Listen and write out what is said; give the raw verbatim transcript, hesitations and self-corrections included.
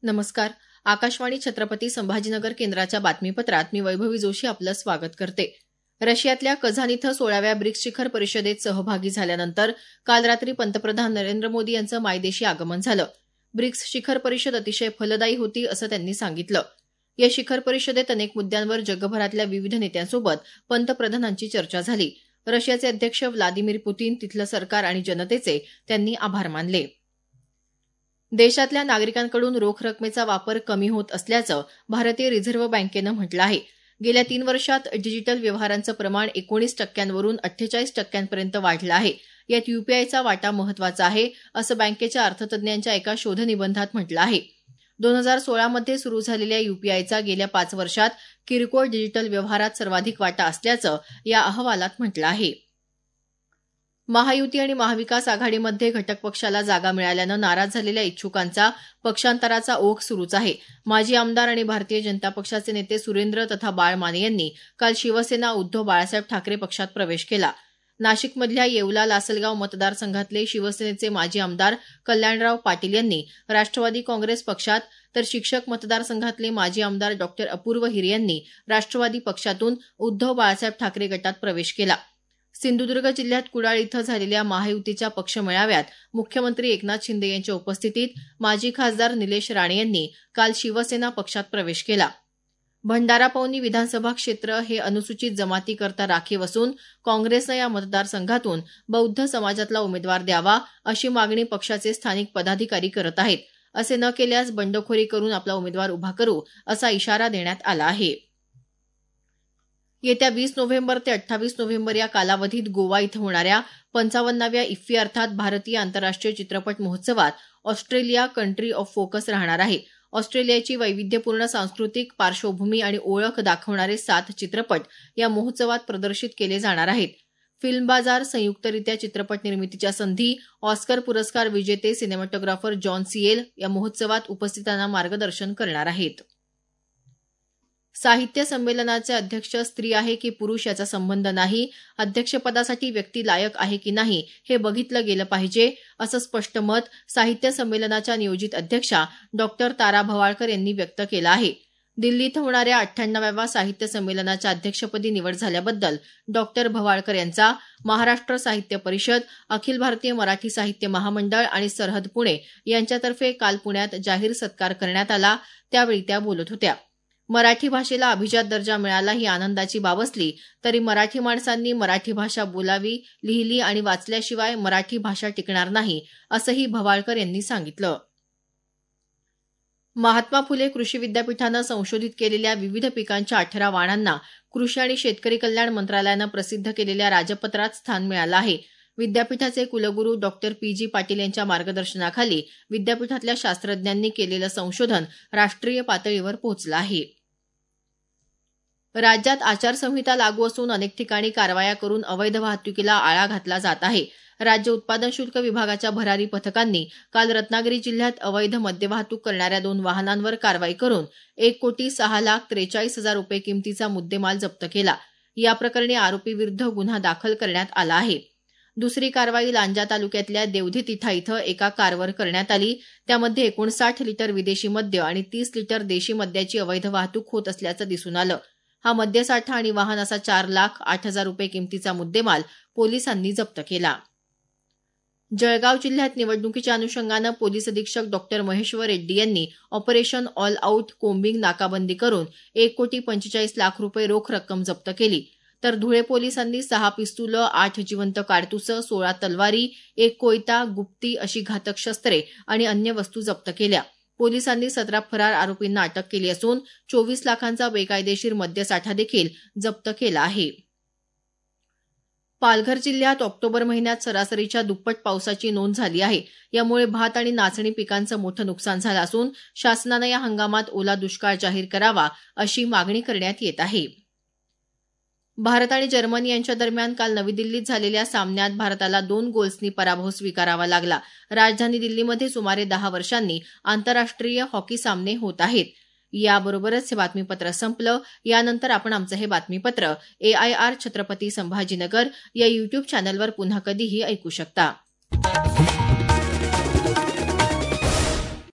नमस्कार. आकाशवाणी छत्रपती संभाजीनगर केंद्राच्या बातमीपत्रात मी वैभवी जोशी आपलं स्वागत करते. रशियातल्या कझान इथं सोळाव्या ब्रिक्स शिखर परिषदेत सहभागी झाल्यानंतर काल रात्री पंतप्रधान नरेंद्र मोदी यांचं मायदेशी आगमन झालं. ब्रिक्स शिखर परिषद अतिशय फलदायी होती असं त्यांनी सांगितलं. या शिखर परिषदेत अनेक मुद्द्यांवर जगभरातल्या विविध नेत्यांसोबत पंतप्रधानांची चर्चा झाली. रशियाचे अध्यक्ष व्लादिमीर पुतीन, तिथलं सरकार आणि जनतेचे त्यांनी आभार मानले. देशातल्या नागरिकांकडून रोख रकमेचा वापर कमी होत असल्याचं भारतीय रिझर्व्ह बँकेनं म्हटलं आहे. गेल्या तीन वर्षात डिजिटल व्यवहारांचं प्रमाण एकोणीस टक्क्यांवरून अठ्ठेचाळीस टक्क्यांपर्यंत वाढलं आहे. यात यूपीआयचा वाटा महत्वाचा आहे, असं बँकेच्या अर्थतज्ज्ञांच्या एका शोधनिबंधात म्हटलं आहे. दोन हजार सोळामध्ये सुरू झालेल्या यूपीआयचा गेल्या पाच वर्षात किरकोळ डिजिटल व्यवहारात सर्वाधिक वाटा असल्याचं या अहवालात म्हटलं आहे. महायुती आणि महाविकास आघाडीमध्ये घटक पक्षाला जागा मिळाल्यानं नाराज झालेल्या इच्छुकांचा पक्षांतराचा ओघ सुरूच आहे. माजी आमदार आणि भारतीय जनता पक्षाचे नेते सुरेंद्र तथा बाळ माने यांनी काल शिवसेना उद्धव बाळासाहेब ठाकरे पक्षात प्रवेश केला. नाशिकमधल्या येवला लासलगाव मतदारसंघातले शिवसेनेचे माजी आमदार कल्याणराव पाटील यांनी राष्ट्रवादी काँग्रेस पक्षात, तर शिक्षक मतदारसंघातले माजी आमदार डॉ अपूर्व हिरे यांनी राष्ट्रवादी पक्षातून उद्धव बाळासाहेब ठाकरे गटात प्रवेश केला. सिंधुदुर्ग जिल्ह्यात कुडाळ इथं झालेल्या महायुतीच्या पक्ष मेळाव्यात मुख्यमंत्री एकनाथ शिंदे यांच्या उपस्थितीत माजी खासदार निलेश राणे यांनी काल शिवसेना पक्षात प्रवेश केला. भंडारा पवनी विधानसभा क्षेत्र हे अनुसूचित जमातीकरता राखीव असून काँग्रेसनं या मतदारसंघातून बौद्ध समाजातला उमेदवार द्यावा अशी मागणी पक्षाचे स्थानिक पदाधिकारी करत आहेत. असे न केल्यास बंडखोरी करून आपला उमेदवार उभा करू असा इशारा देण्यात आला आहे. येत्या वीस नोव्हेंबर ते अठ्ठावीस नोव्हेंबर या कालावधीत गोवा इथं होणाऱ्या पंचावन्नाव्या इफ्फी अर्थात भारतीय आंतरराष्ट्रीय चित्रपट महोत्सवात ऑस्ट्रेलिया कंट्री ऑफ फोकस राहणार आहे. ऑस्ट्रेलियाची वैविध्यपूर्ण सांस्कृतिक पार्श्वभूमी आणि ओळख दाखवणारे सात चित्रपट या महोत्सवात प्रदर्शित केले जाणार आहेत. फिल्म बाजार, संयुक्तरित्या चित्रपट निर्मितीच्या संधी, ऑस्कर पुरस्कार विजेते सिनेमॅटोग्राफर जॉन सिएल या महोत्सवात उपस्थितांना मार्गदर्शन करणार आहेत. साहित्य संमेलनाचे अध्यक्ष स्त्री आहे की पुरुष याचा संबंध नाही, अध्यक्षपदासाठी व्यक्ती लायक आहे की नाही हे बघितलं गेलं पाहिजे, असं स्पष्ट मत साहित्य संमेलनाच्या नियोजित अध्यक्षा डॉ तारा भवाळकर यांनी व्यक्त केलं आहे. दिल्लीत होणाऱ्या अठ्ठ्याण्णवाव्या साहित्य संमेलनाच्या अध्यक्षपदी निवड झाल्याबद्दल डॉ भवाळकर यांचा महाराष्ट्र साहित्य परिषद, अखिल भारतीय मराठी साहित्य महामंडळ आणि सरहद पुणे यांच्यातर्फे काल पुण्यात जाहीर सत्कार करण्यात आला. त्यावेळी त्या बोलत होत्या. मराठी भाषेला अभिजात दर्जा मिळाला ही आनंदाची बाब असली तरी मराठी माणसांनी मराठी भाषा बोलावी, लिहिली आणि वाचल्याशिवाय मराठी भाषा टिकणार नाही, असंही भवाळकर यांनी सांगितलं. महात्मा फुले कृषी विद्यापीठानं संशोधित केलेल्या विविध पिकांच्या अठरा वाणांना कृषी आणि शेतकरी कल्याण मंत्रालयानं प्रसिद्ध केलेल्या राजपत्रात स्थान मिळालं आहे. विद्यापीठाचे कुलगुरू डॉ पी जी पाटील यांच्या मार्गदर्शनाखाली विद्यापीठातल्या शास्त्रज्ञांनी केलेलं संशोधन राष्ट्रीय पातळीवर पोहोचलं आहे. राज्यात आचारसंहिता लागू असून अनेक ठिकाणी कारवाया करून अवैध वाहतुकीला आळा घातला जात आहे. राज्य उत्पादन शुल्क विभागाच्या भरारी पथकांनी काल रत्नागिरी जिल्ह्यात अवैध मद्यवाहतूक करणाऱ्या दोन वाहनांवर कारवाई करून एक कोटी सहा लाख त्रेचाळीस हजार रुपये किमतीचा मुद्देमाल जप्त केला. या प्रकरणी आरोपीविरुद्ध गुन्हा दाखल करण्यात आला आहे. दुसरी कारवाई लांजा तालुक्यातल्या देवधी तिठा इथं एका कारवर करण्यात आली. त्यामध्ये एकोणसाठ लिटर विदेशी मद्य आणि तीस लिटर देशी मद्याची अवैध वाहतूक होत असल्याचं दिसून आलं. हा मद्यसाठा आणि वाहन असा चार लाख आठ हजार रुपये किमतीचा मुद्देमाल पोलिसांनी जप्त केला. जळगाव जिल्ह्यात निवडणुकीच्या अनुषंगानं पोलीस अधीक्षक डॉ महेश्वर रेड्डी यांनी ऑपरेशन ऑल आऊट कोम्बिंग नाकाबंदी करून एक कोटी पंचेचाळीस लाख रुपये रोख रक्कम जप्त केली. तर धुळे पोलिसांनी सहा पिस्तुलं, आठ जिवंत काडतुसं, सोळा तलवारी, एक कोयता, गुप्ती अशी घातक शस्त्रे आणि अन्य वस्तू जप्त केल्या. पोलिसांनी सतरा फरार आरोपींना अटक केली असून चोवीस लाखांचा बेकायदेशीर मद्यसाठा देखील जप्त केला आहे. पालघर जिल्ह्यात ऑक्टोबर महिन्यात सरासरीच्या दुप्पट पावसाची नोंद झाली आहे. यामुळे भात आणि नाचणी पिकांचं मोठं नुकसान झालं असून शासनानं या हंगामात ओला दुष्काळ जाहीर करावा अशी मागणी करण्यात येत आहे. भारत आणि जर्मनी यांच्या दरम्यान काल नवी दिल्लीत झालेल्या सामन्यात भारताला दोन गोल्सनी पराभव स्वीकारावा लागला. राजधानी दिल्लीमध्ये सुमारे दहा वर्षांनी आंतरराष्ट्रीय हॉकी सामने होत आहेत. याबरोबरच हे बातमीपत्र संपलं. यानंतर आपण आमचं हे बातमीपत्र A I R Chhatrapati Sambhajinagar या युट्यूब चॅनलवर पुन्हा कधीही ऐकू शकता.